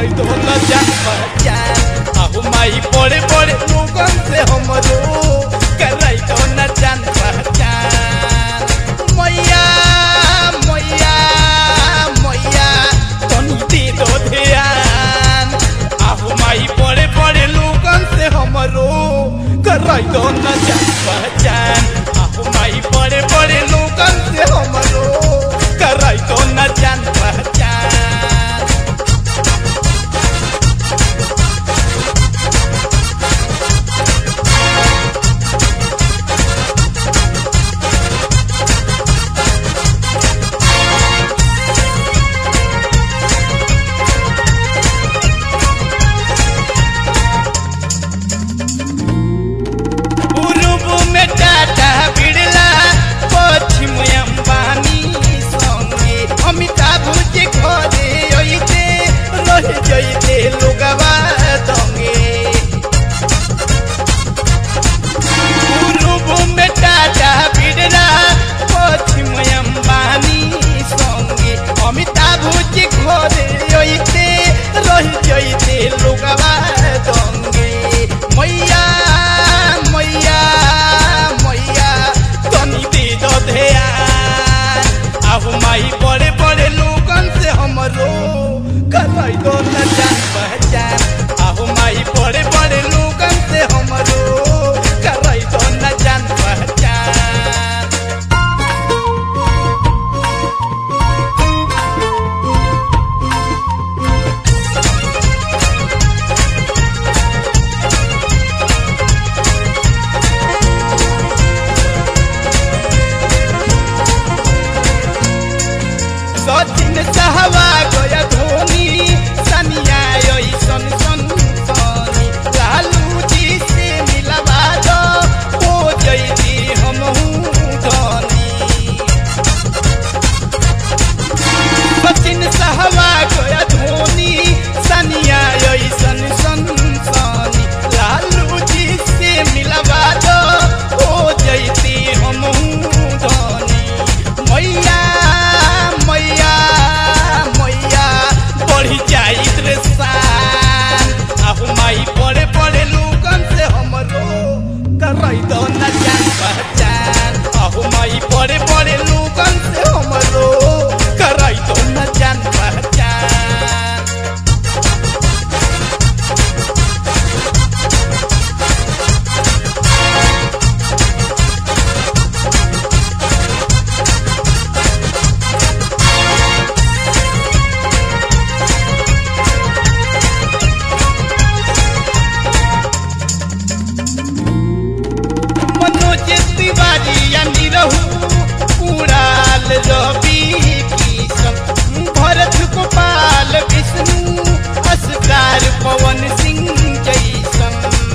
कराई दो न जान पहचान। आहू माई बड़े बड़े लोगन से हमरो कराई दो न जान पहचान। मैया मैया मैया तनी दे दो ध्यान। आहू माई बड़े बड़े लोगन से हमरो कराई दो न जान पहचान। आहू माई बड़े बड़े लोगन से हमरो कराई दो न जान पहचान। कराई दो न जान पहचान। आहू माई बड़े बड़े लोगन से हमरो कराई दो न जान पहचान। सचिन सहवाग धोनी सनिया सन सन सनी लालू जी से मिलवा दो हो जैती हमहू धनी। सचिन सहवाग धोनी सनिया सन सन सनी लालू जी से मिलवा दो हो जैती हमहू धनी। मैया मैया मैया बढ़ी जाइत रे शान। आहू माई बड़े बड़े लोगन से हमरो कराई दो न जान पहचान। आहू माई बड़े बड़े लोगन से हमरो कराई दो न जान पहचान। उड़ाल रवि किशन भरत गोपाल विष्णु असगार पवन सिंह जैसन।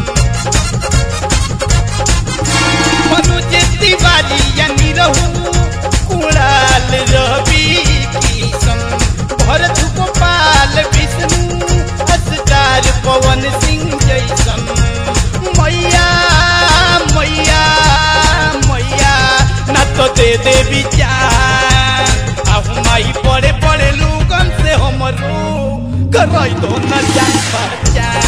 मनोज तिवारी यानी रहू उड़ाल रवि किशन भरत गोपाल विष्णु असगार पवन सिंह जैसन। मैया मैया मैया न तो दे दे विचार। आहू माई बड़े बड़े लोगन से हमरो कराई दो न जान पहचान।